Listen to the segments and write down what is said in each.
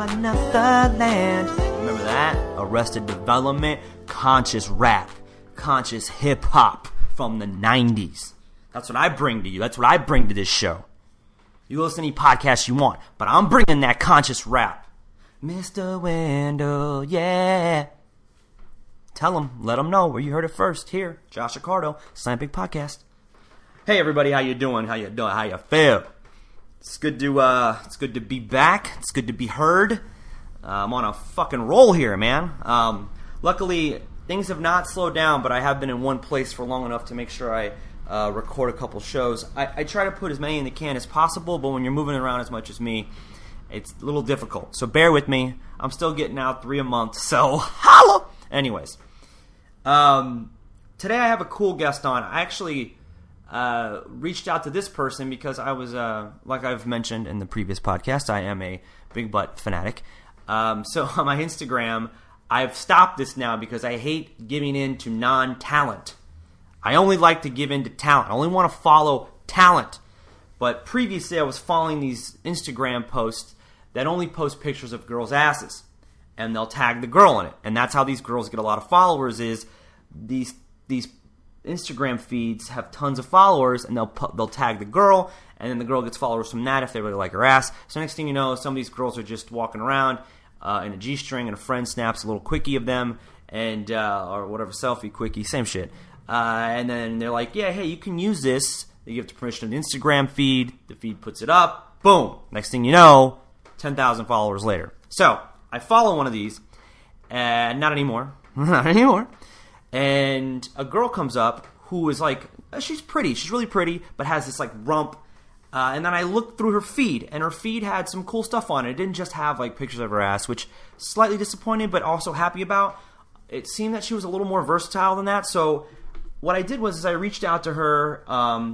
another land. Remember that? Arrested Development, conscious rap, conscious hip-hop from the 90s. That's what I bring to you. That's what I bring to this show. You listen to any podcast you want, but I'm bringing that conscious rap. Mr. Wendell, yeah. Tell them, let them know where you heard it first. Here, Josh Accardo, Slam Pig Podcast. Hey everybody, how you doing? How you doing? How you feel? It's good to be back. It's good to be heard. I'm on a fucking roll here, man. Luckily, things have not slowed down, but I have been in one place for long enough to make sure I record a couple shows. I try to put as many in the can as possible, but when you're moving around as much as me, it's a little difficult. So bear with me. I'm still getting out 3 a month, so holla! Anyways, today I have a cool guest on. I actually reached out to this person because I was, like I've mentioned in the previous podcast, I am a big butt fanatic. So on my Instagram, I've stopped this now because I hate giving in to non-talent. I only like to give in to talent. I only want to follow talent. But previously I was following these Instagram posts that only post pictures of girls' asses. And they'll tag the girl in it. And that's how these girls get a lot of followers is these Instagram feeds have tons of followers, and they'll tag the girl, and then the girl gets followers from that if they really like her ass. So next thing you know, some of these girls are just walking around in a G-string, and a friend snaps a little quickie of them, and or whatever, selfie, quickie, same shit. And then they're like, yeah, hey, you can use this. They give the permission to the Instagram feed. The feed puts it up. Boom. Next thing you know, 10,000 followers later. So I follow one of these, and not anymore. Not anymore. And a girl comes up who is like, she's pretty. She's really pretty, but has this like rump. And then I looked through her feed, and her feed had some cool stuff on it. It didn't just have like pictures of her ass, which slightly disappointed, but also happy about. It seemed that she was a little more versatile than that. So what I did was I reached out to her,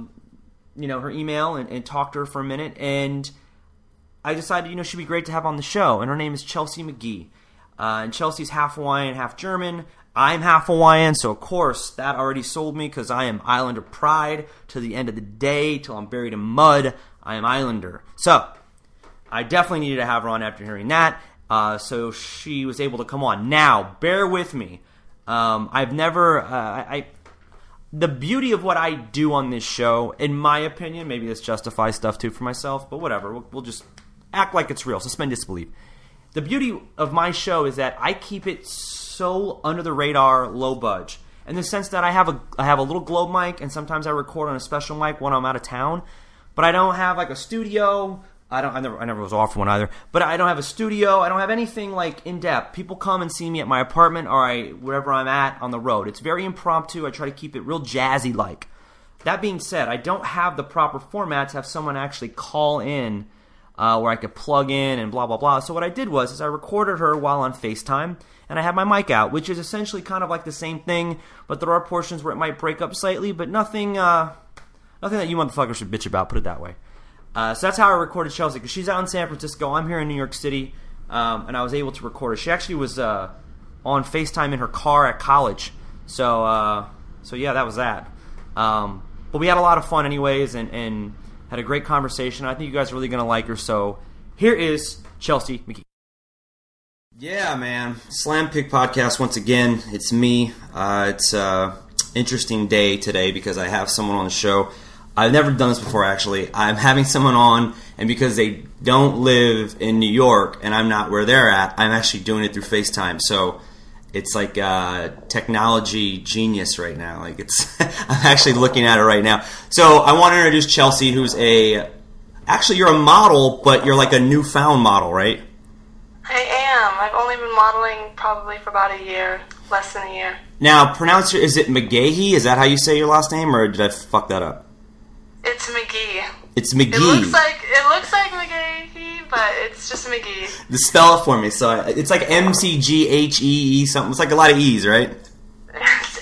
her email, and talked to her for a minute, and I decided, she'd be great to have on the show. And her name is Chelsea McGee. And Chelsea's half Hawaiian, half German. I'm half Hawaiian, so of course that already sold me because I am Islander pride to the end of the day, till I'm buried in mud. I am Islander. So I definitely needed to have her on after hearing that. So she was able to come on. Now, bear with me. I've never... The beauty of what I do on this show, in my opinion, maybe this justifies stuff too for myself, but whatever. We'll just act like it's real. Suspend disbelief. The beauty of my show is that I keep it so under the radar, low budge, in the sense that I have a little globe mic, and sometimes I record on a special mic when I'm out of town. But I don't have like a studio. I never was offered one either. But I don't have a studio. I don't have anything like in depth. People come and see me at my apartment or wherever I'm at on the road. It's very impromptu. I try to keep it real jazzy like. That being said, I don't have the proper format to have someone actually call in. Where I could plug in and blah, blah, blah. So what I did was I recorded her while on FaceTime, and I had my mic out, which is essentially kind of like the same thing, but there are portions where it might break up slightly, but nothing that you motherfuckers should bitch about, put it that way. So that's how I recorded Chelsea, because she's out in San Francisco, I'm here in New York City, and I was able to record her. She actually was on FaceTime in her car at college, so yeah, that was that. But we had a lot of fun anyways, and had a great conversation. I think you guys are really going to like her. So here is Chelsea McGee. Yeah, man. Slam Pig Podcast once again. It's me. It's an interesting day today because I have someone on the show. I've never done this before, actually. I'm having someone on, and because they don't live in New York and I'm not where they're at, I'm actually doing it through FaceTime. So it's like technology genius right now. Like I'm actually looking at it right now. So I want to introduce Chelsea, who's actually you're a model, but you're like a newfound model, right? I am. I've only been modeling probably for about a year, less than a year. Now, is it McGahee? Is that how you say your last name, or did I fuck that up? It's McGee. It's McGee. It looks like McGahee, but it's just McGee. Just spell it for me. So it's like MCGHEE something. It's like a lot of E's, right? It's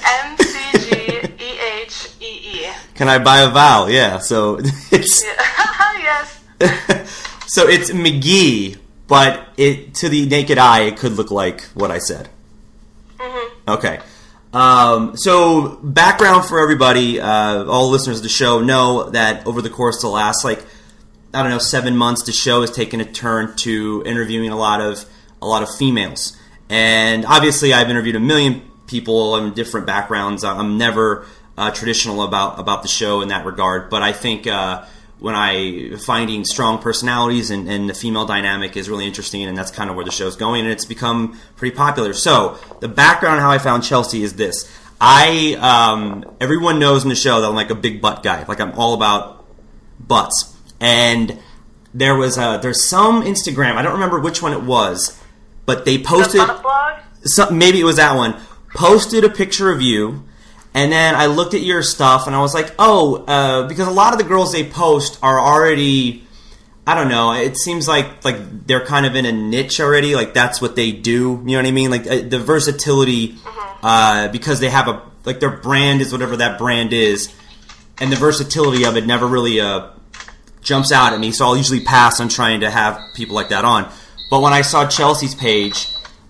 MCGEHEE. Can I buy a vowel? Yeah. So it's yes. So it's McGee, but to the naked eye, it could look like what I said. Mm-hmm. Okay. So background for everybody, all listeners of the show know that over the course of the last, I don't know, 7 months, the show has taken a turn to interviewing a lot of females. And obviously, I've interviewed a million people in different backgrounds. I'm never traditional about the show in that regard, but I think finding strong personalities and the female dynamic is really interesting, and that's kind of where the show's going, and it's become pretty popular. So the background on how I found Chelsea is this. Everyone knows in the show that I'm like a big butt guy. Like, I'm all about butts. And there's some Instagram, I don't remember which one it was, but they posted, the butt blog? Maybe it was that one, posted a picture of you. And then I looked at your stuff, and I was like, because a lot of the girls they post are already, I don't know, it seems like they're kind of in a niche already, like that's what they do, you know what I mean? Like the versatility, because they have their brand is whatever that brand is, and the versatility of it never really jumps out at me, so I'll usually pass on trying to have people like that on. But when I saw Chelsea's page,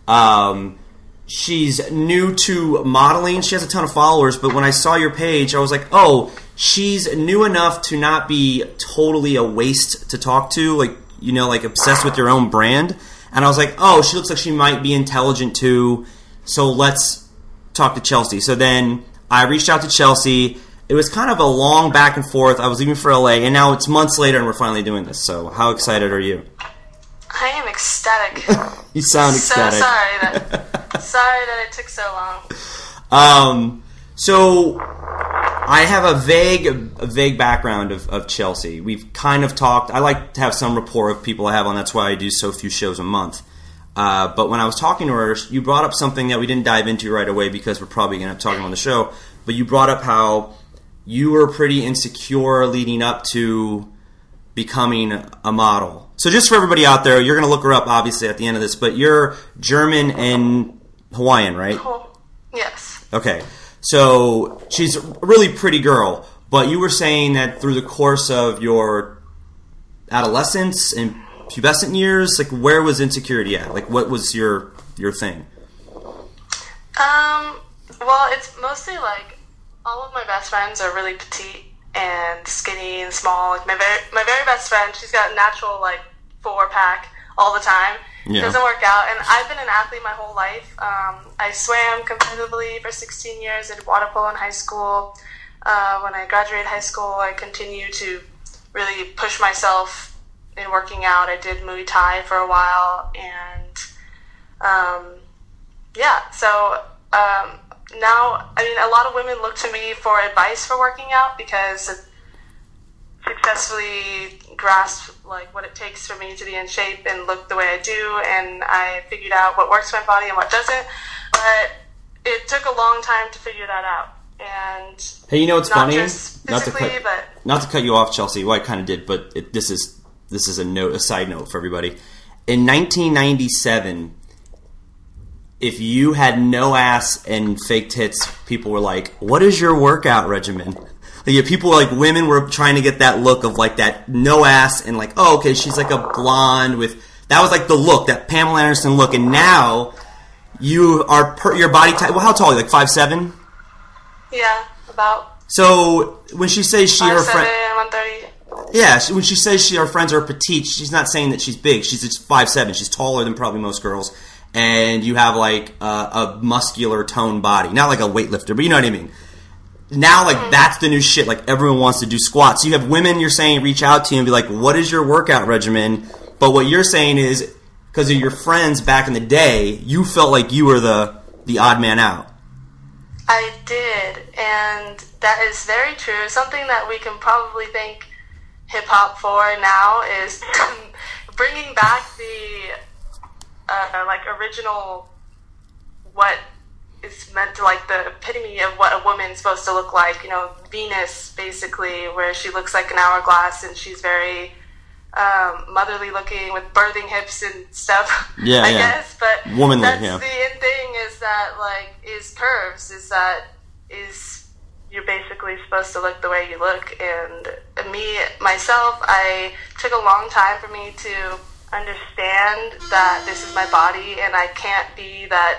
she's new to modeling. She has a ton of followers, but when I saw your page, I was like, oh, she's new enough to not be totally a waste to talk to, like obsessed with your own brand. And I was like, oh, she looks like she might be intelligent too, so let's talk to Chelsea. So then I reached out to Chelsea. It was kind of a long back and forth. I was leaving for LA, and now it's months later, and we're finally doing this. So how excited are you? I am ecstatic. You sound ecstatic. So sorry that it took so long. So I have a vague background of Chelsea. We've kind of talked. I like to have some rapport of people I have on. That's why I do so few shows a month. But when I was talking to her, you brought up something that we didn't dive into right away because we're probably going to have talking on the show. But you brought up how you were pretty insecure leading up to becoming a model. So just for everybody out there, you're going to look her up, obviously, at the end of this, but you're German and Hawaiian, right? Yes. Okay. So she's a really pretty girl, but you were saying that through the course of your adolescence and pubescent years, like, where was insecurity at? Like, what was your thing? Well, it's mostly like all of my best friends are really petite and skinny and small. Like my very best friend, she's got a natural 4-pack all the time. Yeah. It doesn't work out. And I've been an athlete my whole life. I swam competitively for 16 years. I did water polo in high school. When I graduated high school, I continued to really push myself in working out. I did Muay Thai for a while, and so now, I mean, a lot of women look to me for advice for working out because it successfully grasped what it takes for me to be in shape and look the way I do, and I figured out what works for my body and what doesn't. But it took a long time to figure that out. And hey, you know what's funny? Not to cut you off, Chelsea. Well, I kind of did, but this is a side note for everybody. In 1997. If you had no ass and fake tits, people were like, what is your workout regimen? Women were trying to get that look of that no ass and oh, okay, she's like a blonde with, that was the look, that Pamela Anderson look. And now you are, your body type, well, how tall are you, 5'7"? Yeah, about. So when she says her friend, 130. Yeah, when she says her friends are petite, she's not saying that she's big. She's just 5'7". She's taller than probably most girls. And you have a muscular toned body, not like a weightlifter, but you know what I mean. Now, that's the new shit. Everyone wants to do squats. So you have women, you're saying, reach out to you and be like, "What is your workout regimen?" But what you're saying is, because of your friends back in the day, you felt like you were the odd man out. I did, and that is very true. Something that we can probably thank hip hop for now is bringing back the original, what is meant to the epitome of what a woman's supposed to look like. Venus, basically, where she looks like an hourglass and she's very motherly looking with birthing hips and stuff. Yeah, I guess, but womanly. That's yeah. The end thing is that is curves. Is you're basically supposed to look the way you look. And myself, I took a long time for me to understand that this is my body and I can't be that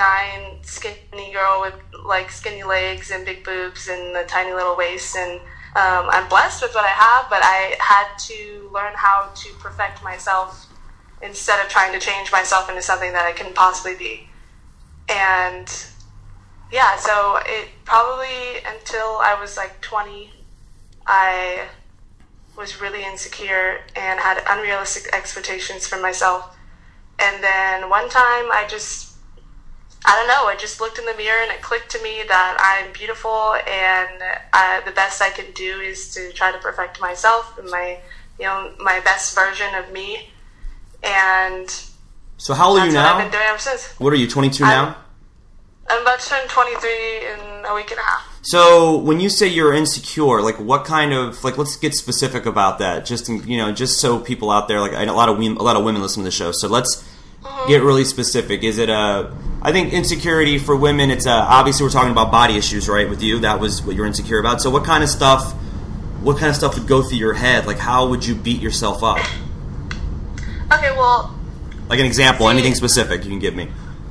5'9" skinny girl with skinny legs and big boobs and a tiny little waist, and I'm blessed with what I have, but I had to learn how to perfect myself instead of trying to change myself into something that I couldn't possibly be. And yeah, so it probably until I was like 20, I was really insecure and had unrealistic expectations for myself. And then one time I just looked in the mirror and it clicked to me that I'm beautiful, and the best I can do is to try to perfect myself and my best version of me. And so how old are you now? That's what I've been doing ever since. What are you, 22 now? I'm about to turn 23 in a week and a half. So when you say you're insecure, like what kind of, like, let's get specific about that. Just so people out there, like, a lot of women listen to the show. So let's get really specific. Is it I think insecurity for women, it's obviously we're talking about body issues, right? With you, that was what you're insecure about. So what kind of stuff would go through your head? Like, how would you beat yourself up? Okay, well, like an example, anything specific you can give me.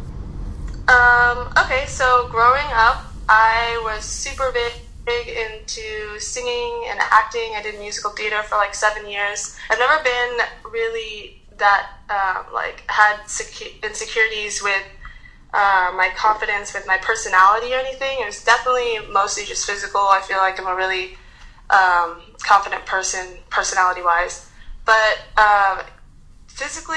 Okay, so growing up, I was super big into singing and acting. I did musical theater for like 7 years. I've never been really that, had insecurities with my confidence, with my personality or anything. It was definitely mostly just physical. I feel like I'm a really confident person, personality-wise. But physically,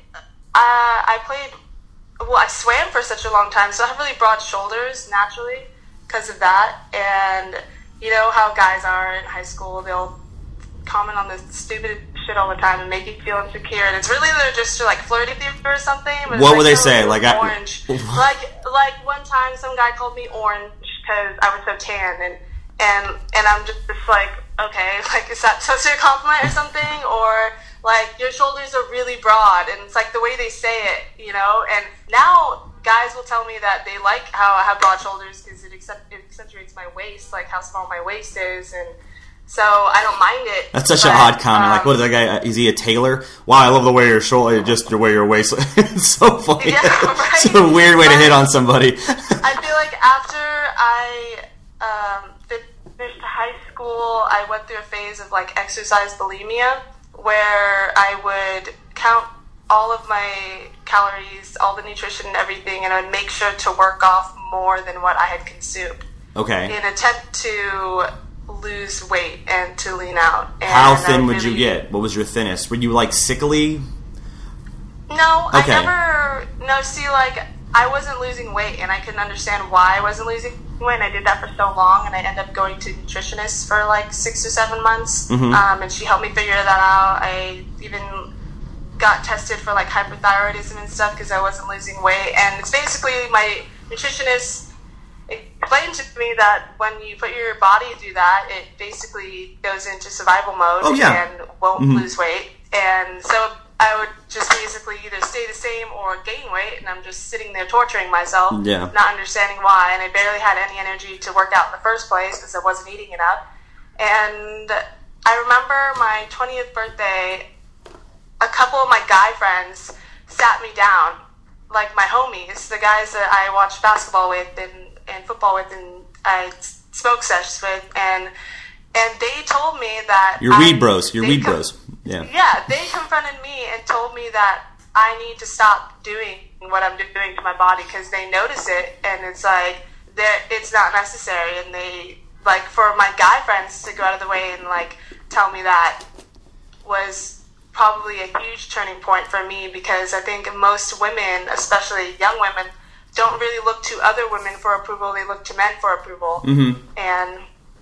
I swam for such a long time, so I have really broad shoulders naturally because of that. And you know how guys are in high school, they'll comment on the stupid shit all the time and make you feel insecure, and it's really they're just like flirting with you or something. But what would they say? Like orange. like one time some guy called me orange because I was so tan, and I'm just like, okay, like, is that supposed to be a compliment or something? Or like, your shoulders are really broad, and it's like the way they say it, and now guys will tell me that they like how I have broad shoulders because it accentuates my waist, like how small my waist is, and so I don't mind it. That's such an odd comment. Like, what is that guy? Is he a tailor? Wow, I love the way the way your waist. It's so funny. Yeah, right? It's a weird way to hit on somebody. I feel like after I finished high school, I went through a phase of like exercise bulimia, where I would count all of my calories, all the nutrition and everything, and I would make sure to work off more than what I had consumed. Okay. In an attempt to lose weight and to lean out. And how thin would you get? What was your thinnest? Were you like sickly? No, okay. I wasn't losing weight, and I couldn't understand why I wasn't losing weight, and I did that for so long, and I ended up going to a nutritionist for like 6 or 7 months, and she helped me figure that out. I even got tested for like hyperthyroidism and stuff because I wasn't losing weight, and it's basically my nutritionist explained to me that when you put your body through that, it basically goes into survival mode and won't lose weight, and so I would just basically either stay the same or gain weight, and I'm just sitting there torturing myself, not understanding why, and I barely had any energy to work out in the first place because I wasn't eating enough. And I remember my 20th birthday, a couple of my guy friends sat me down, like my homies, the guys that I watched basketball with and football with, and I smoke sessions with, and they told me that Your weed bros. Yeah, they confronted me and told me that I need to stop doing what I'm doing to my body because they notice it, and it's like it's not necessary. And they, like, for my guy friends to go out of the way and like tell me that was probably a huge turning point for me, because I think most women, especially young women, don't really look to other women for approval. They look to men for approval. And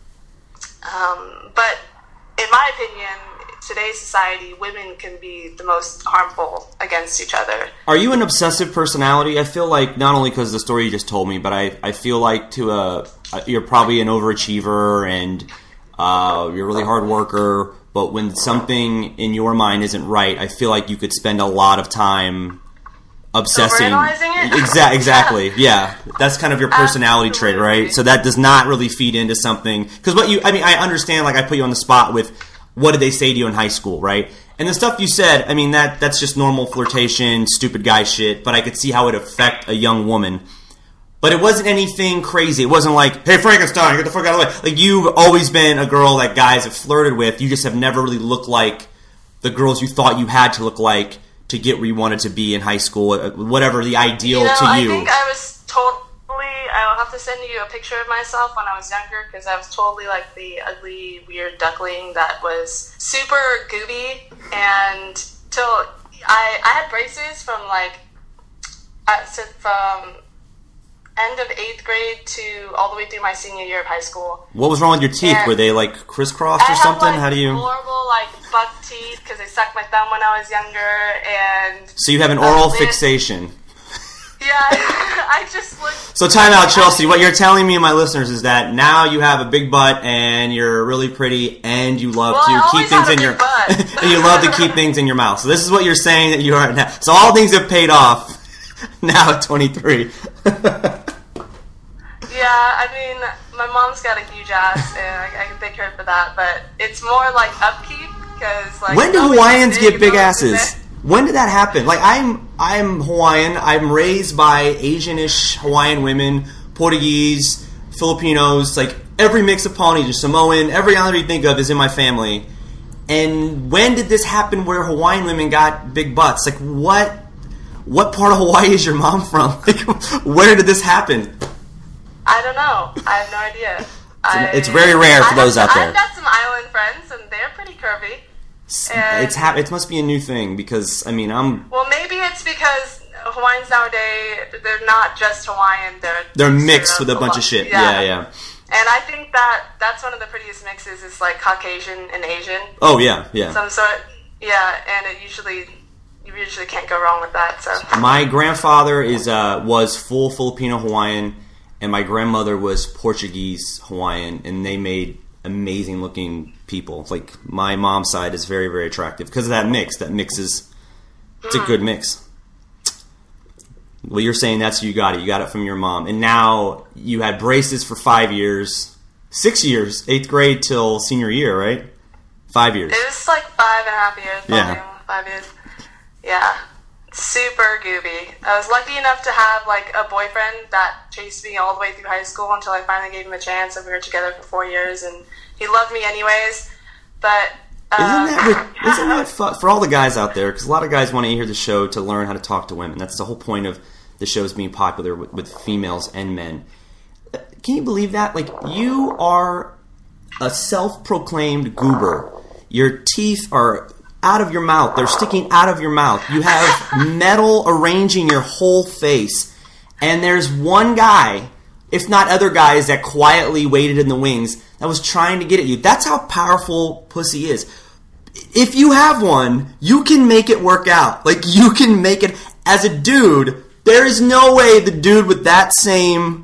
but in my opinion, today's society, women can be the most harmful against each other. Are you an obsessive personality? I feel like, not only because of the story you just told me, but I feel like you're probably an overachiever, and you're a really hard worker, but when something in your mind isn't right, I feel like you could spend a lot of time obsessing. Overanalyzing it? Exactly. Yeah. That's kind of your personality trait, right? So that does not really feed into something. Because I understand, like, I put you on the spot with what did they say to you in high school, right? And the stuff you said, I mean, that's just normal flirtation, stupid guy shit, but I could see how it would affect a young woman. But it wasn't anything crazy. It wasn't like, hey, Frankenstein, get the fuck out of the way. Like, you've always been a girl that guys have flirted with. You just have never really looked like the girls you thought you had to look like to get where you wanted to be in high school, whatever the ideal to you. I think I was totally... I'll have to send you a picture of myself when I was younger, because I was totally like the ugly, weird duckling that was super gooby. And till I had braces from from end of 8th grade to all the way through my senior year of high school. What was wrong with your teeth? Were they like crisscrossed or something? I had, How do you... horrible buck teeth because I sucked my thumb when I was younger, and so you have an oral fixation. Yeah, I just look... So time out, Chelsea. What you're telling me and my listeners is that now you have a big butt and you're really pretty and you love to keep things in your and you love to keep things in your mouth. So this is what you're saying that you are now. So all things have paid off now at 23. Yeah, I mean, my mom's got a huge ass and I can thank her for that, but it's more like upkeep because when do Hawaiians get big asses? When did that happen? Like, I'm Hawaiian. I'm raised by Asian-ish Hawaiian women, Portuguese, Filipinos, like every mix of Polynesian, Samoan, every islander you think of is in my family. And when did this happen where Hawaiian women got big butts? Like, what part of Hawaii is your mom from? Like, where did this happen? I don't know. I have no idea. It's very rare for those out there. I've got some island friends, and they're pretty curvy. It must be a new thing because, I mean, Well, maybe it's because Hawaiians nowadays, they're not just Hawaiian, they're mixed with a bunch of shit. Yeah. And I think that's one of the prettiest mixes is like Caucasian and Asian. Oh, yeah. Some sort, and you usually can't go wrong with that. So my grandfather was full Filipino Hawaiian, and my grandmother was Portuguese Hawaiian, and they made amazing looking people. Like, my mom's side is very, very attractive because of that mix. It's a good mix. Well, you're saying that's you got it from your mom, and now you had braces for 5 years, 6 years, 8th grade till senior year, right? 5 years. It was like 5.5 years. Yeah. 5 years. Yeah. Super gooby. I was lucky enough to have like a boyfriend that chased me all the way through high school until I finally gave him a chance, and we were together for 4 years, and he loved me anyways. But isn't that fun for all the guys out there? Because a lot of guys want to hear the show to learn how to talk to women. That's the whole point of the show's being popular with females and men. Can you believe that? Like, you are a self-proclaimed goober. Your teeth are out of your mouth. They're sticking out of your mouth. You have metal arranging your whole face. And there's one guy, if not other guys, that quietly waited in the wings that was trying to get at you. That's how powerful pussy is. If you have one, you can make it work out. Like, you can make it. As a dude, there is no way the dude with that same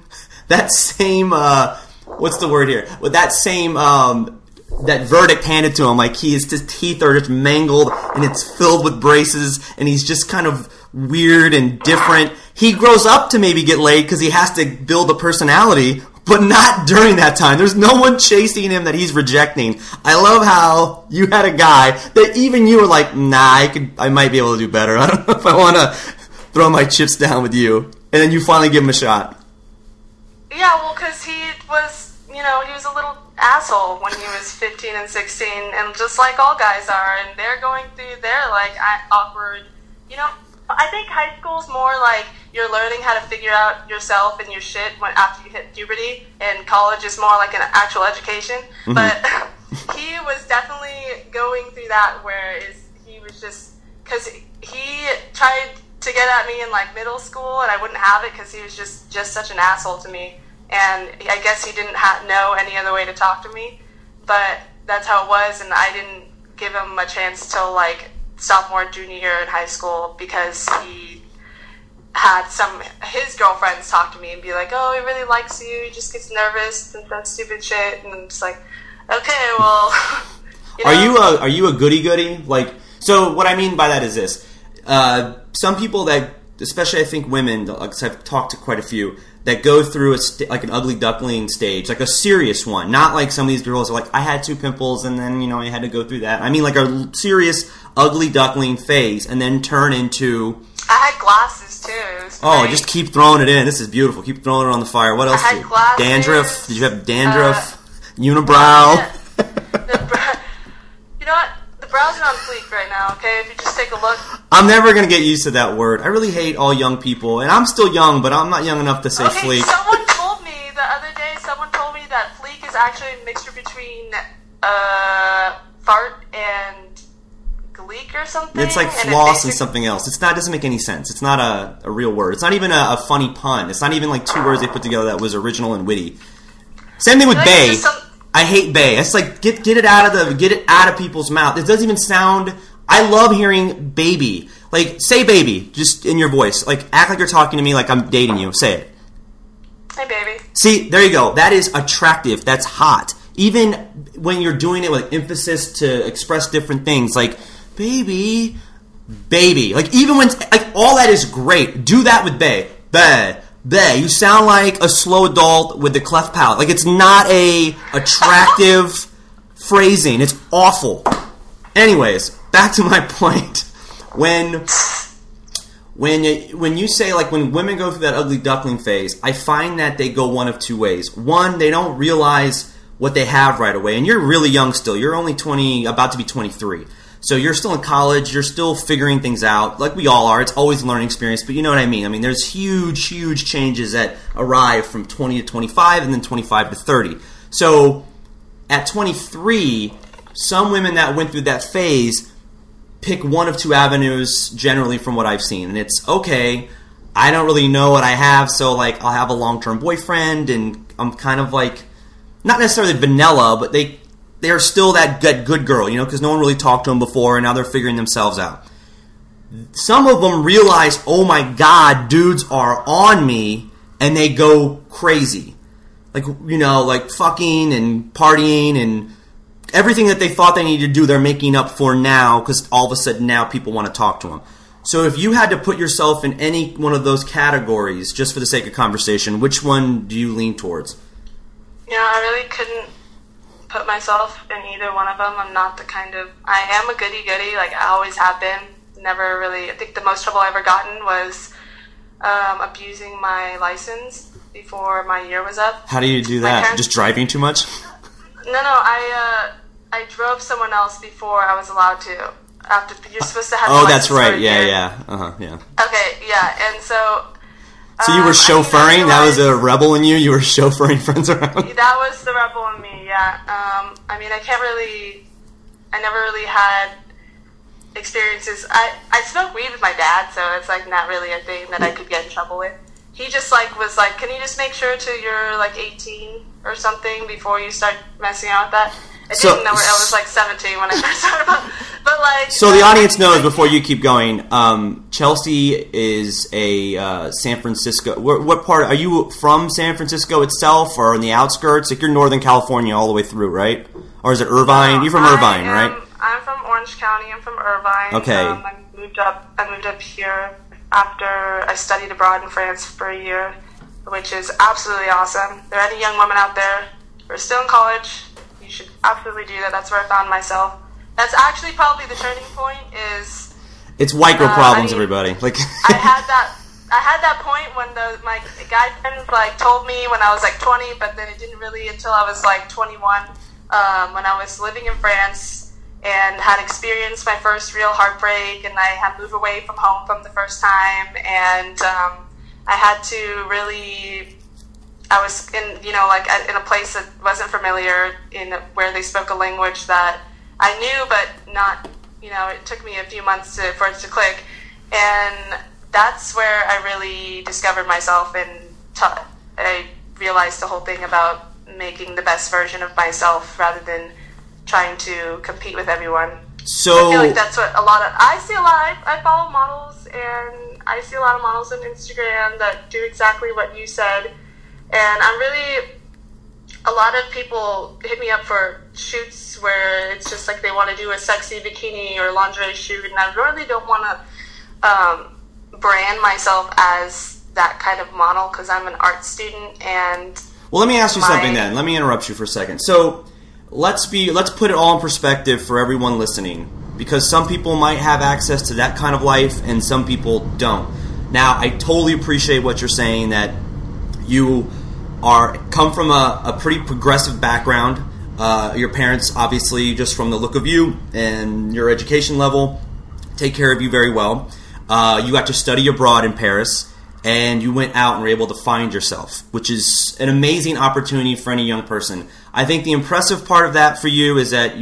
what's the word here? With that same that verdict handed to him, like his teeth are just mangled and it's filled with braces and he's just kind of weird and different. He grows up to maybe get laid because he has to build a personality, but not during that time. There's no one chasing him that he's rejecting. I love how you had a guy that even you were like, nah, I might be able to do better. I don't know if I want to throw my chips down with you. And then you finally give him a shot. Yeah, well, because he was a little asshole when he was 15 and 16, and just like all guys are, and they're going through their like awkward, I think high school's more like you're learning how to figure out yourself and your shit after you hit puberty, and college is more like an actual education. Mm-hmm. But he was definitely going through that, where he was just, because he tried to get at me in like middle school, and I wouldn't have it because he was just such an asshole to me. And I guess he didn't know any other way to talk to me, but that's how it was, and I didn't give him a chance till like sophomore, junior year in high school, because he had his girlfriends talk to me and be like, oh, he really likes you, he just gets nervous and says stupid shit, and I'm just like, okay, well, Are you a goody-goody? Like, so what I mean by that is this. Some people that especially I think women, like I've talked to quite a few, that go through like an ugly duckling stage, like a serious one. Not like some of these girls are like, I had 2 pimples and then, you know, I had to go through that. I mean like a serious ugly duckling phase and then turn into... I had glasses too. Oh, just keep throwing it in. This is beautiful. Keep throwing it on the fire. What else? I had glasses. Dandruff? Did you have dandruff? Unibrow? Yeah. You know what? The brows are on fleek right now, okay? If you just take a look. I'm never going to get used to that word. I really hate all young people. And I'm still young, but I'm not young enough to say fleek. Someone told me the other day, that fleek is actually a mixture between fart and gleek or something. It's like floss and something else. It doesn't make any sense. It's not a real word. It's not even a funny pun. It's not even like 2 words they put together that was original and witty. Same thing with bae. I hate bae. It's like get it out of people's mouth. It doesn't even sound. I love hearing baby. Like say baby just in your voice. Like act like you're talking to me like I'm dating you. Say it. Hey baby. See, there you go. That is attractive. That's hot. Even when you're doing it with emphasis to express different things, like baby. Like even when like all that is great. Do that with bae. Bae. You sound like a slow adult with the cleft palate. Like it's not a attractive phrasing. It's awful. Anyways, back to my point. When you say like when women go through that ugly duckling phase, I find that they go one of 2 ways. One, they don't realize what they have right away, and you're really young still. You're only 20, about to be 23. So you're still in college, you're still figuring things out, like we all are. It's always a learning experience, but you know what I mean. I mean, there's huge, huge changes that arrive from 20 to 25 and then 25 to 30. So at 23, some women that went through that phase pick one of 2 avenues generally from what I've seen. And it's, okay, I don't really know what I have, so like I'll have a long-term boyfriend and I'm kind of like, not necessarily vanilla, but they're still that good girl, you know, because no one really talked to them before, and now they're figuring themselves out. Some of them realize, oh my God, dudes are on me, and they go crazy. Like, you know, like fucking and partying and everything that they thought they needed to do, they're making up for now, because all of a sudden now people want to talk to them. So if you had to put yourself in any one of those categories, just for the sake of conversation, which one do you lean towards? You know, I really couldn't put myself in either one of them. I'm not the kind of... I am a goody-goody, like I always have been. Never really... I think the most trouble I ever gotten was abusing my license before my year was up. How do you do that? Just driving too much? No, I drove someone else before I was allowed to. After you're supposed to have... Oh, that's right. Yeah. Yeah. Okay, yeah, and so... So you were chauffeuring? That was a rebel in you? You were chauffeuring friends around? That was the rebel in me, yeah. I mean, I never really had experiences. I smoked weed with my dad, so it's like not really a thing that I could get in trouble with. He just like was like, can you just make sure you're like 18 or something before you start messing out with that? I didn't know I was like 17 when I first started, but like... So the audience knows, before you keep going, Chelsea is a San Francisco... What part... Are you from San Francisco itself or in the outskirts? Like you're Northern California all the way through, right? Or is it Irvine? No, you're from Irvine, right? I'm from Orange County. I'm from Irvine. Okay. I moved up here after I studied abroad in France for a year, which is absolutely awesome. There are any young women out there who are still in college... You should absolutely do that. That's where I found myself. That's actually probably the turning point. It's white girl problems, everybody. Like I had that point when my guy friends like told me when I was like 20, but then it didn't really until I was like 21. When I was living in France and had experienced my first real heartbreak, and I had moved away from home from the first time, and I had to really. I was in, in a place that wasn't familiar, where they spoke a language that I knew, but not, it took me a few months for it to click. And that's where I really discovered myself, and I realized the whole thing about making the best version of myself rather than trying to compete with everyone. So I feel like that's what I follow models, and I see a lot of models on Instagram that do exactly what you said. And a lot of people hit me up for shoots where it's just like they want to do a sexy bikini or lingerie shoot, and I really don't want to brand myself as that kind of model because I'm an art student. And well, let me ask you something then. Let me interrupt you for a second. So let's put it all in perspective for everyone listening, because some people might have access to that kind of life and some people don't. Now, I totally appreciate what you're saying, that you come from a pretty progressive background. Your parents, obviously, just from the look of you and your education level, take care of you very well. You got to study abroad in Paris, and you went out and were able to find yourself, which is an amazing opportunity for any young person. I think the impressive part of that for you is that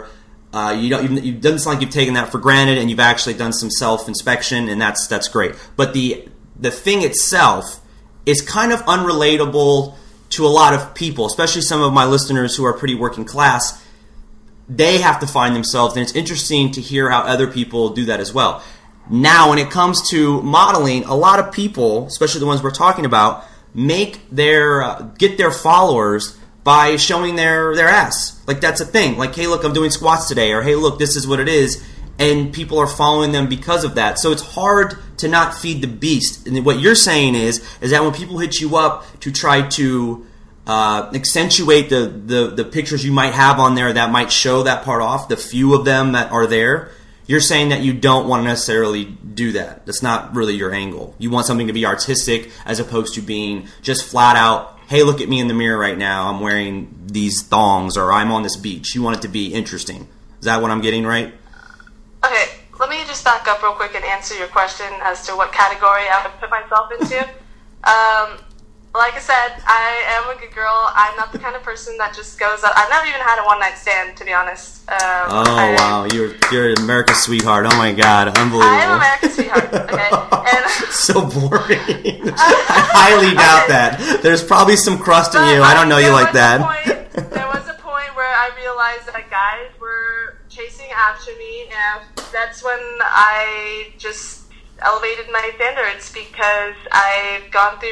it doesn't sound like you've taken that for granted, and you've actually done some self-inspection, and that's great. But the thing itself is kind of unrelatable to a lot of people, especially some of my listeners who are pretty working class. They have to find themselves, and it's interesting to hear how other people do that as well. Now, when it comes to modeling, a lot of people, especially the ones we're talking about, get their followers by showing their ass. Like, that's a thing. Like, hey, look, I'm doing squats today, or hey, look, this is what it is. And people are following them because of that. So it's hard to not feed the beast. And what you're saying is that when people hit you up to try to accentuate the pictures you might have on there that might show that part off, the few of them that are there, you're saying that you don't want to necessarily do that. That's not really your angle. You want something to be artistic as opposed to being just flat out, hey, look at me in the mirror right now. I'm wearing these thongs, or I'm on this beach. You want it to be interesting. Is that what I'm getting right? Okay, let me just back up real quick and answer your question as to what category I would put myself into. Like I said, I am a good girl. I'm not the kind of person that just goes up. I've never even had a one-night stand, to be honest. Wow, you're America's sweetheart. Oh my God, unbelievable. I am America's sweetheart. Okay, and so boring. I highly doubt that. There's probably some crust in you. I don't know you like that. There was a point where I realized that guys were chasing after me, and that's when I just elevated my standards, because I've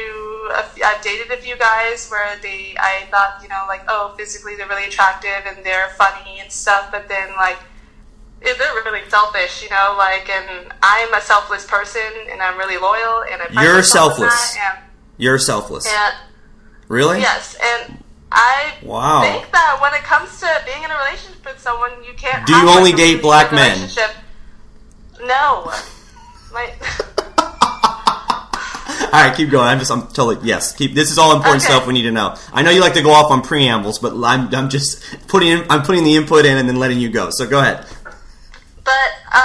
dated a few guys where I thought, like, oh, physically they're really attractive and they're funny and stuff, but then, like, they're really selfish, and I'm a selfless person, and I'm really loyal, and You're selfless. You're selfless. And, really? Yes, and I think that when it comes to being in a relationship with someone, you can't. Do you only date black men? No. All right, keep going. I'm totally yes. This is all important stuff we need to know. I know you like to go off on preambles, but I'm just putting the input in and then letting you go. So go ahead. But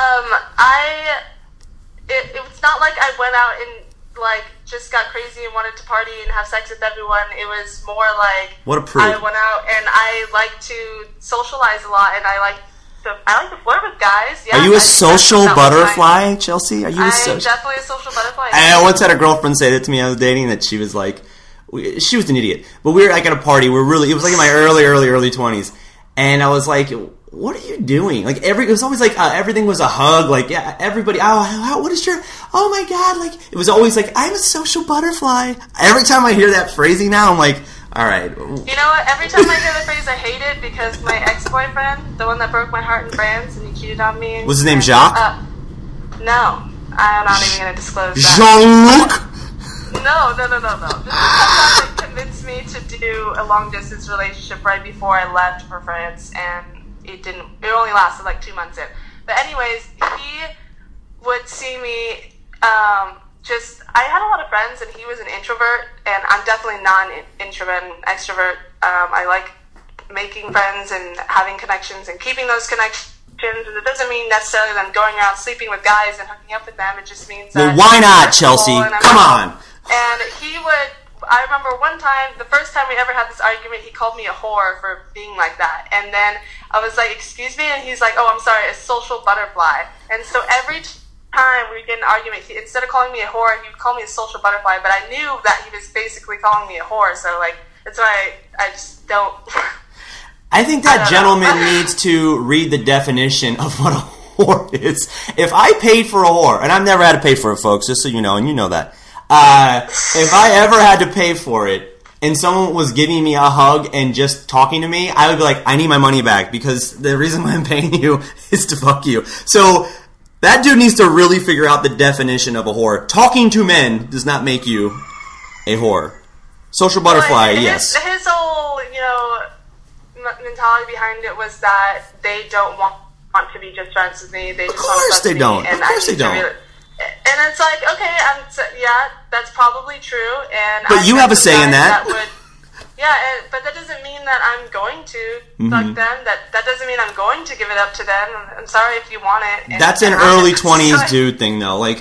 it's not like I went out and like just got crazy and wanted to party and have sex with everyone. It was more like what a prude. I went out and I like to socialize a lot, and I like to flirt with guys. Yeah, are you a social butterfly, Chelsea? Are you I'm definitely a social butterfly. I once had a girlfriend say that to me. I was dating, that she was like, she was an idiot, but we were like at a party. It was like in my early 20s, and I was like, what are you doing? Like it was always like everything was a hug. Like yeah, everybody. What is your? Oh my God! Like it was always like I'm a social butterfly. Every time I hear that phrasing now, I'm like, all right. You know what? Every time I hear the phrase, I hate it, because my ex-boyfriend, the one that broke my heart in France, and he cheated on me. Was his name Jacques? No, I'm not even going to disclose that. Jean-Luc? No. This is something that convinced me to do a long-distance relationship right before I left for France, and it only lasted like 2 months in. But anyways, he would see me, I had a lot of friends, and he was an introvert, and I'm definitely not an introvert and extrovert. I like making friends and having connections and keeping those connections. It doesn't mean necessarily that I'm going around sleeping with guys and hooking up with them. It just means that... Well, why not, Chelsea? Come on! And I remember one time, the first time we ever had this argument, he called me a whore for being like that. And then I was like, excuse me? And he's like, oh, I'm sorry, a social butterfly. And so every time we would get in an argument, instead of calling me a whore, he would call me a social butterfly. But I knew that he was basically calling me a whore. So, like, that's why I just don't... I think that gentleman needs to read the definition of what a whore is. If I paid for a whore, and I've never had to pay for it, folks, just so you know, and you know that. If I ever had to pay for it, and someone was giving me a hug and just talking to me, I would be like, I need my money back, because the reason why I'm paying you is to fuck you. So, That dude needs to really figure out the definition of a whore. Talking to men does not make you a whore. Social butterfly, yes. His whole, mentality behind it was that they don't want to be just friends with me. They just want to Of course they don't. And it's like, okay, that's probably true. But you have a say in that. But that doesn't mean that I'm going to fuck them. That doesn't mean I'm going to give it up to them. I'm sorry if you want it. That's an early 20s dude thing, though. Like,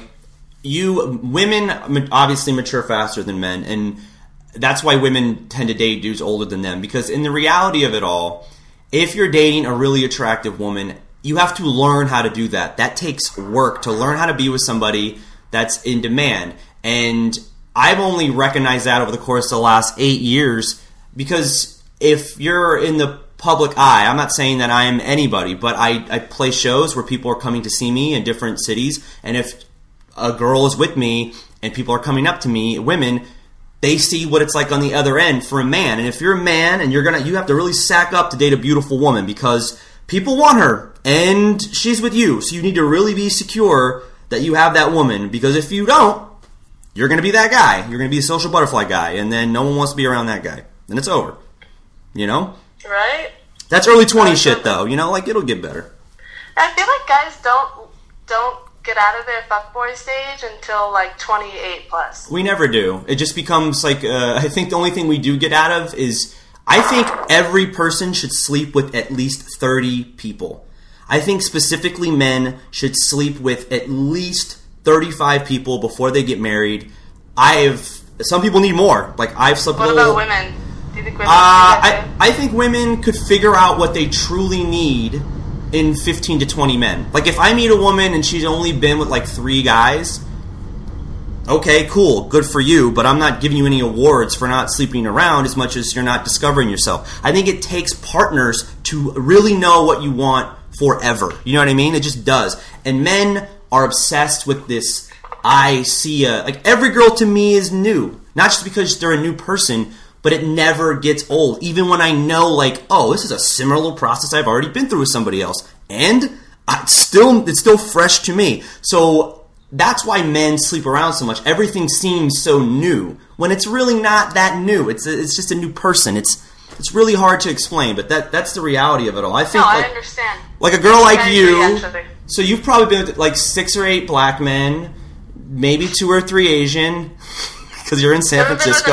women obviously mature faster than men, and that's why women tend to date dudes older than them. Because in the reality of it all, if you're dating a really attractive woman, you have to learn how to do that. That takes work to learn how to be with somebody that's in demand. And I've only recognized that over the course of the last 8 years, because if you're in the public eye, I'm not saying that I am anybody, but I play shows where people are coming to see me in different cities, and if a girl is with me and people are coming up to me, women, they see what it's like on the other end for a man. And if you're a man and you have to really sack up to date a beautiful woman, because people want her and she's with you, so you need to really be secure that you have that woman, because if you don't, you're going to be that guy. You're going to be a social butterfly guy, and then no one wants to be around that guy. Then it's over. Right? That's early 20s shit, though. It'll get better. I feel like guys don't get out of their fuckboy stage until, 28 plus. We never do. It just becomes, I think the only thing we do get out of is, I think every person should sleep with at least 30 people. I think specifically men should sleep with at least 35 people before they get married. Some people need more. I've slept with... What about women? Do you think women I think women could figure out what they truly need in 15 to 20 men. If I meet a woman and she's only been with 3 guys, okay, cool, good for you, but I'm not giving you any awards for not sleeping around as much as you're not discovering yourself. I think it takes partners to really know what you want forever. You know what I mean? It just does. And men are obsessed with this, every girl to me is new. Not just because they're a new person, but it never gets old. Even when I know, this is a similar process I've already been through with somebody else. And it's still fresh to me. So that's why men sleep around so much. Everything seems so new when it's really not that new. It's just a new person. It's really hard to explain, but that's the reality of it all. I think I understand. A girl like you, so you've probably been with 6 or 8 black men, maybe 2 or 3 Asian, because you're in San Francisco.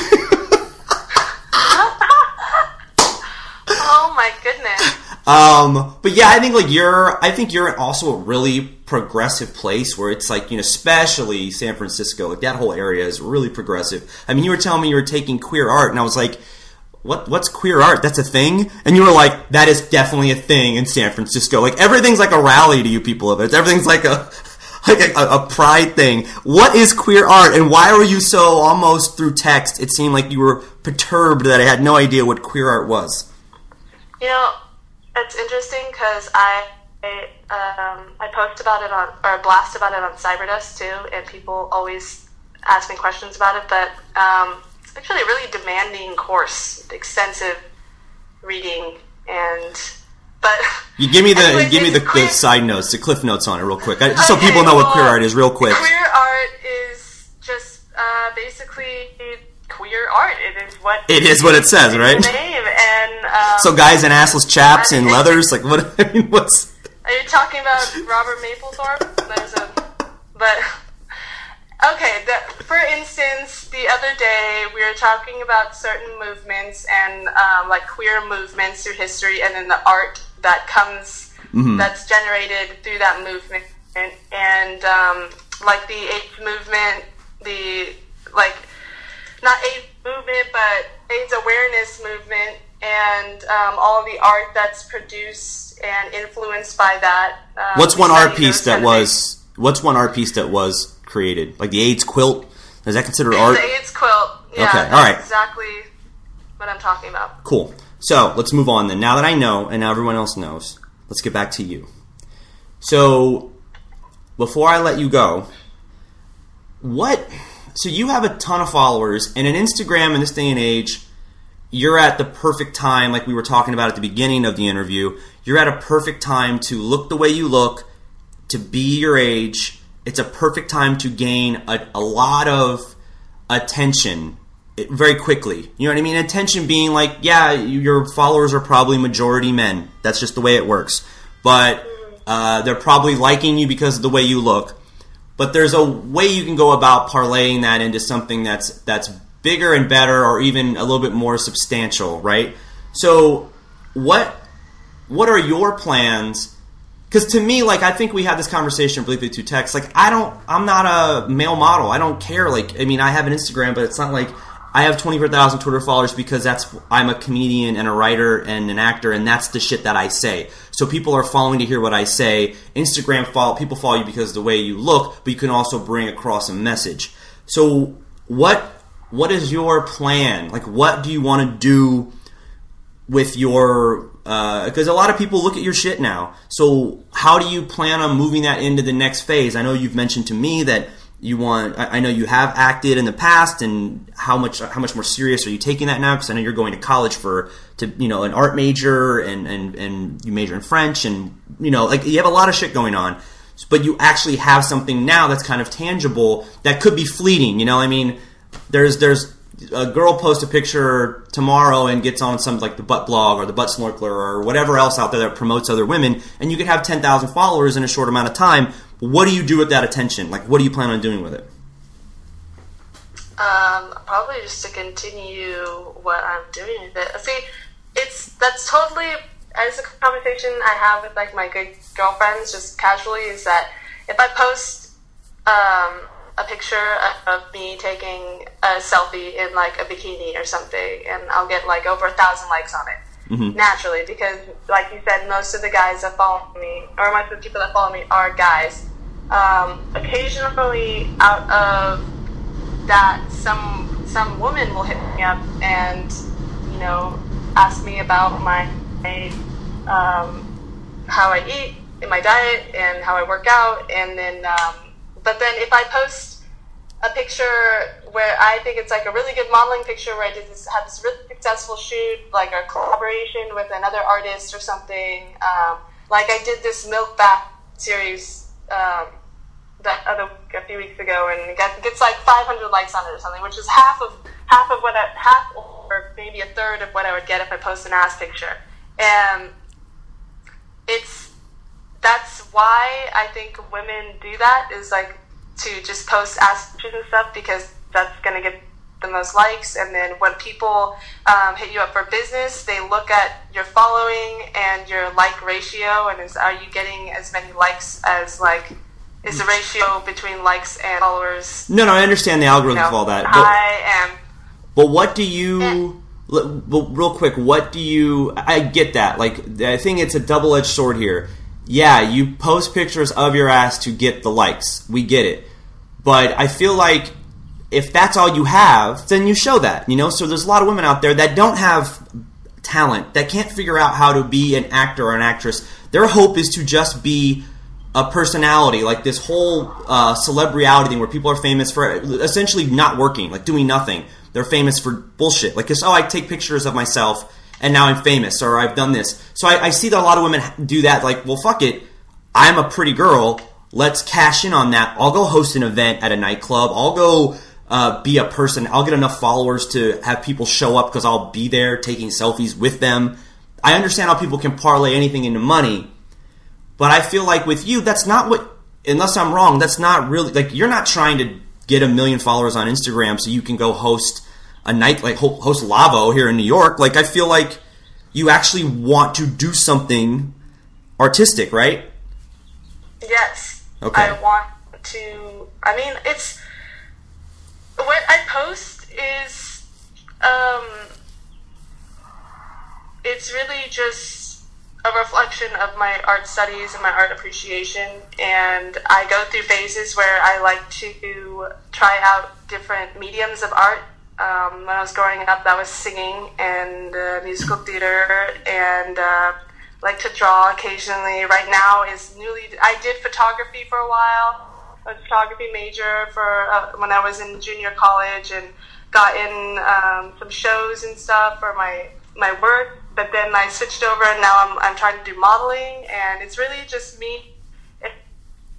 Oh my goodness. But yeah, I think you're also a really progressive place where it's especially San Francisco, that whole area is really progressive. I mean, you were telling me you were taking queer art, and I was like, what's queer art? That's a thing? And you were like, that is definitely a thing in San Francisco. Everything's like a rally to you people of it. Everything's like a pride thing. What is queer art, and why were you so, almost through text, it seemed like you were perturbed that I had no idea what queer art was? It's interesting because I post about it or blast about it on Cyberdust too, and people always ask me questions about it, but it's actually a really demanding course, extensive reading, but you give me the side notes, the cliff notes on it real quick, just so people know what queer art is real quick. Queer art is just basically queer art. It is what it says, right? The name. And so guys in assless chaps and leathers, what? I mean, what's? Are you talking about Robert Mapplethorpe? Okay. For instance, the other day we were talking about certain movements and queer movements through history, and then the art that comes that's generated through that movement, and the AIDS movement, not AIDS movement, but AIDS awareness movement, and all of the art that's produced and influenced by that. What's one art piece that was created? Like the AIDS quilt? Is that considered art? The AIDS quilt. Yeah, okay, all right. Exactly what I'm talking about. Cool. So let's move on then. Now that I know, and now everyone else knows, let's get back to you. So before I let you go, so you have a ton of followers, and in Instagram in this day and age, you're at the perfect time, like we were talking about at the beginning of the interview, you're at a perfect time to look the way you look, to be your age. It's a perfect time to gain a lot of attention very quickly. You know what I mean? Attention being like, yeah, your followers are probably majority men. That's just the way it works. But they're probably liking you because of the way you look. But there's a way you can go about parlaying that into something that's bigger and better, or even a little bit more substantial, right? So what are your plans? Because to me, like, I think we had this conversation briefly through text. Like, I'm not a male model. I don't care. Like, I mean, I have an Instagram, but it's not like I have 24,000 Twitter followers because I'm a comedian and a writer and an actor, and that's the shit that I say. So people are following to hear what I say. Instagram people follow you because of the way you look, but you can also bring across a message. So what is your plan? Like, what do you want to do with your... because a lot of people look at your shit now. So how do you plan on moving that into the next phase? I know you've mentioned to me that I know you have acted in the past, and how much more serious are you taking that now? Because I know you're going to college an art major, and you major in French, and like, you have a lot of shit going on. But you actually have something now that's kind of tangible that could be fleeting. I mean, there's a girl posts a picture tomorrow and gets on some, like, the butt blog or the butt snorkeler or whatever else out there that promotes other women, and you could have 10,000 followers in a short amount of time. What do you do with that attention? Like, what do you plan on doing with it? Probably just to continue what I'm doing with it. See, that's totally, as a conversation I have with, like, my good girlfriends, just casually, is that if I post a picture of me taking a selfie in, like, a bikini or something, and I'll get, like, over 1,000 likes on it, naturally, because, like you said, most of the guys that follow me, or most of the people that follow me, are guys. Occasionally, out of that, some woman will hit me up and, ask me about my how I eat in my diet and how I work out, and then but then if I post a picture where I think it's, like, a really good modeling picture where I had this really successful shoot, like a collaboration with another artist or something, like I did this milk bath series a few weeks ago, and it gets like 500 likes on it or something, which is half of what or maybe a third of what I would get if I post an ass picture. And that's why I think women do that, is, like, to just post ass pictures and stuff, because that's going to get the most likes. And then when people hit you up for business, they look at your following and your like ratio, and are you getting as many likes as, like, is the ratio between likes and followers? No, I understand the algorithm of all that. But what do you... Real quick, what do you... I get that. Like, I think it's a double-edged sword here. Yeah, you post pictures of your ass to get the likes. We get it. But I feel like if that's all you have, then you show that, So there's a lot of women out there that don't have talent, that can't figure out how to be an actor or an actress. Their hope is to just be a personality, like this whole celebrity thing where people are famous for essentially not working, like doing nothing. They're famous for bullshit. Like, I take pictures of myself and now I'm famous, or I've done this. So I see that a lot of women do that, like, well, fuck it. I'm a pretty girl. Let's cash in on that. I'll go host an event at a nightclub. I'll go be a person. I'll get enough followers to have people show up because I'll be there taking selfies with them. I understand how people can parlay anything into money. But I feel like with you, that's not what, unless I'm wrong, that's not really, like, you're not trying to get 1 million followers on Instagram so you can go host a night, like host Lavo here in New York. Like, I feel like you actually want to do something artistic, right? Yes. Okay. I want to, I mean, what I post is, it's really just a reflection of my art studies and my art appreciation, and I go through phases where I like to try out different mediums of art. When I was growing up, that was singing and musical theater, and like to draw occasionally. Right now I did photography for a while. I was a photography major for when I was in junior college, and got in some shows and stuff for my work. But then I switched over, and now I'm trying to do modeling, and it's really just me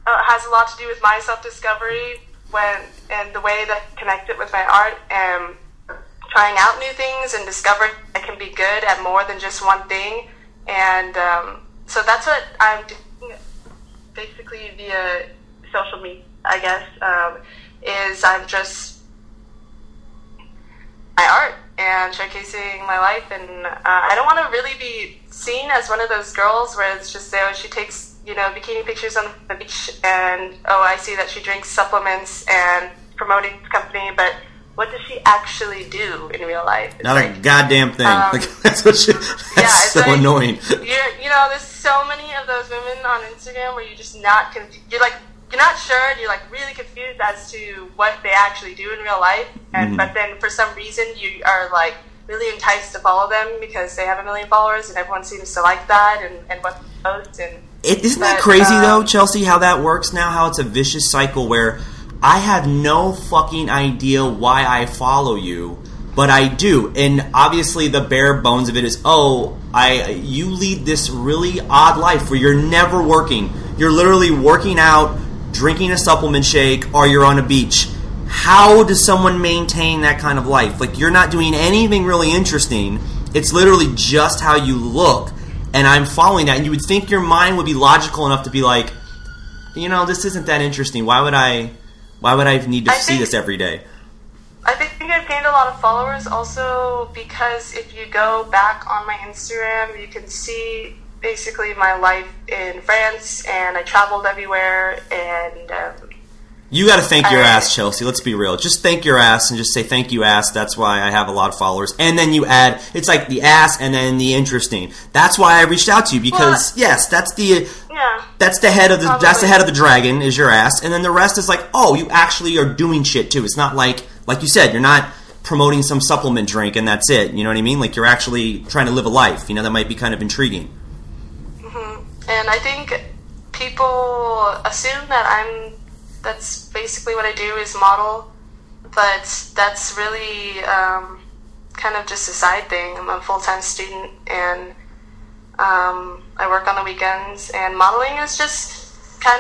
has a lot to do with my self-discovery and the way that I connect it with my art and trying out new things and discovering I can be good at more than just one thing. And so that's what I'm doing basically via social media, I guess, is I'm just my art and showcasing my life. And I don't want to really be seen as one of those girls where it's just, she takes, bikini pictures on the beach and, I see that she drinks supplements and promoting this company, but what does she actually do in real life? It's not a goddamn thing. That's what that's so annoying. There's so many of those women on Instagram where you're just not you're not sure, and you're really confused as to what they actually do in real life, and but then for some reason you are really enticed to follow them because they have 1 million followers and everyone seems to like that and what they post. And isn't that crazy though, Chelsea, how that works now, how it's a vicious cycle where I have no fucking idea why I follow you, but I do. And obviously the bare bones of it is, you lead this really odd life where you're never working. You're literally working out, drinking a supplement shake, or you're on a beach. How does someone maintain that kind of life? You're not doing anything really interesting. It's literally just how you look. And I'm following that. And you would think your mind would be logical enough to be like, this isn't that interesting. Why would I need to see this every day? I think I've gained a lot of followers also because if you go back on my Instagram, you can see basically my life in France, and I traveled everywhere, and you got to thank your ass, Chelsea. Let's be real. Just thank your ass and just say thank you, ass. That's why I have a lot of followers. And then you add, it's like the ass and then the interesting. That's why I reached out to you because yes, that's the head of the dragon is your ass, and then the rest is you actually are doing shit too. It's not like you said, you're not promoting some supplement drink and that's it. You know what I mean? You're actually trying to live a life. That might be kind of intriguing. Mm-hmm. And I think people assume that that's basically what I do is model, but that's really kind of just a side thing. I'm a full-time student, and I work on the weekends, and modeling is just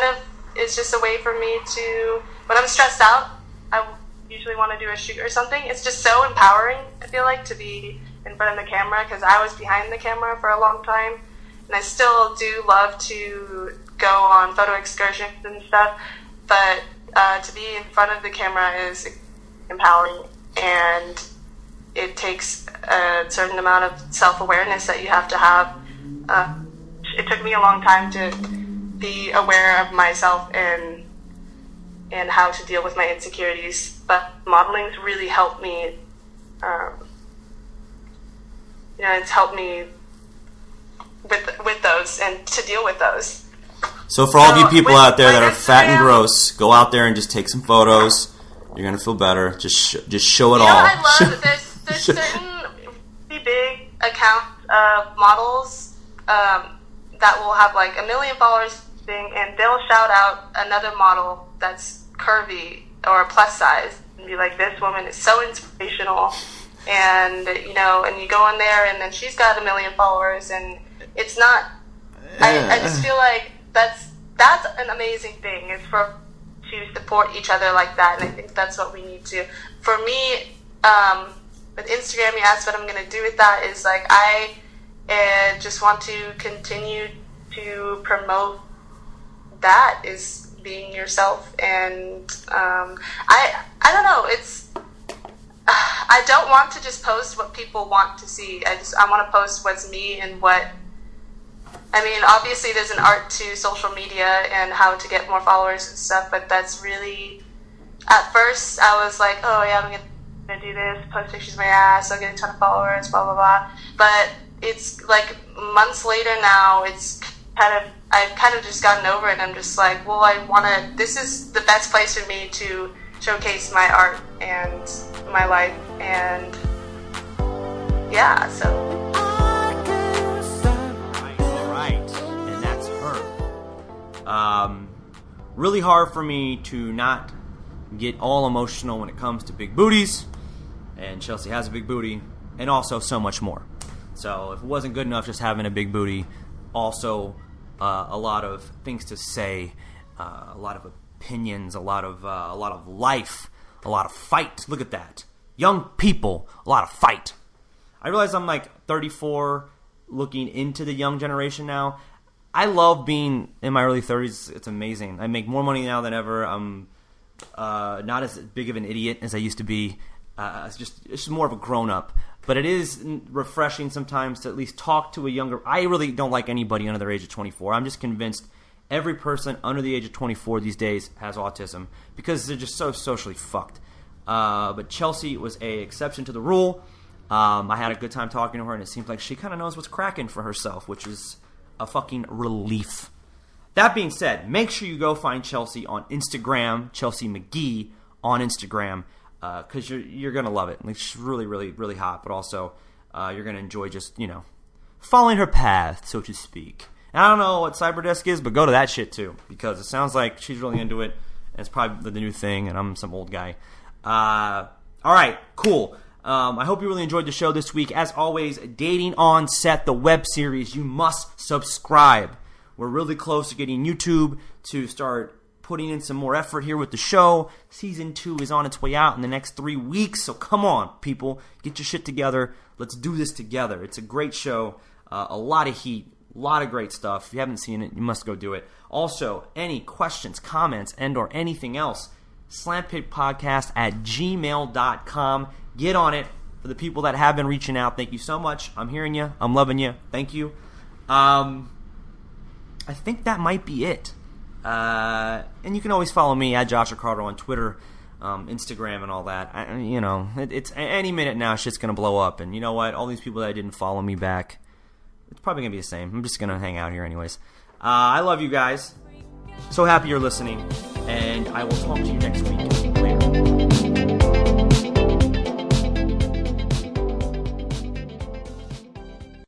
a way for me to, when I'm stressed out, I usually want to do a shoot or something. It's just so empowering, I feel like, to be in front of the camera, because I was behind the camera for a long time, and I still do love to go on photo excursions and stuff, but to be in front of the camera is empowering, and it takes a certain amount of self-awareness that you have to have. It took me a long time to be aware of myself and how to deal with my insecurities, but modeling's really helped me. It's helped me with those and to deal with those. So for all of you people out there that are fat and gross, go out there and just take some photos. You're gonna feel better. Just show it all. I love there's certain really big accounts of models that will have 1 million followers thing, and they'll shout out another model that's curvy or plus size and be like, "This woman is so inspirational," and and you go in there, and then she's got 1 million followers, and it's not. I just feel like that's an amazing thing. It's to support each other like that, and I think that's what we need to. For me, with Instagram, you asked what I'm going to do with that. Is I just want to continue to promote that is being yourself, and I don't know. I don't want to just post what people want to see. I want to post what's me and what. I mean, obviously there's an art to social media and how to get more followers and stuff, but that's really, at first I was like, oh yeah, I'm gonna do this, post pictures of my ass, I'll get a ton of followers, blah blah blah. But it's months later now, I've kind of just gotten over it, and I'm just like, well, this is the best place for me to showcase my art and my life, and yeah, so. Really hard for me to not get all emotional when it comes to big booties, and Chelsea has a big booty, and also so much more. So if it wasn't good enough just having a big booty, also a lot of things to say a lot of opinions, a lot of life, a lot of fight. Look at that. Young people, a lot of fight. I realize I'm like 34, looking into the young generation now. I love being in my early 30s. It's amazing. I make more money now than ever. I'm not as big of an idiot as I used to be. It's just more of a grown-up. But it is refreshing sometimes to at least talk to a younger... I really don't like anybody under the age of 24. I'm just convinced every person under the age of 24 these days has autism because they're just so socially fucked. But Chelsea was a exception to the rule. I had a good time talking to her, and it seems like she kind of knows what's cracking for herself, which is a fucking relief. That being said, make sure you go find Chelsea on Instagram, Chelsea McGee on Instagram, because you're going to love it. Like, she's really, really, really hot, but also you're going to enjoy just, following her path, so to speak. And I don't know what Cyberdesk is, but go to that shit too, because it sounds like she's really into it, and it's probably the new thing, and I'm some old guy. All right, cool. I hope you really enjoyed the show this week. As always, Dating on Set, the web series. You must subscribe. We're really close to getting YouTube to start putting in some more effort here with the show. Season 2 is on its way out in the next 3 weeks, so come on, people. Get your shit together. Let's do this together. It's a great show. A lot of heat. A lot of great stuff. If you haven't seen it, you must go do it. Also, any questions, comments, and or anything else, slampickpodcast@gmail.com. Get on it. For the people that have been reaching out, thank you so much. I'm hearing you. I'm loving you. Thank you. I think that might be it. And you can always follow me at Josh Ricardo on Twitter, Instagram, and all that. It's any minute now, shit's going to blow up. And you know what? All these people that didn't follow me back, it's probably going to be the same. I'm just going to hang out here anyways. I love you guys. So happy you're listening. And I will talk to you next week. Later.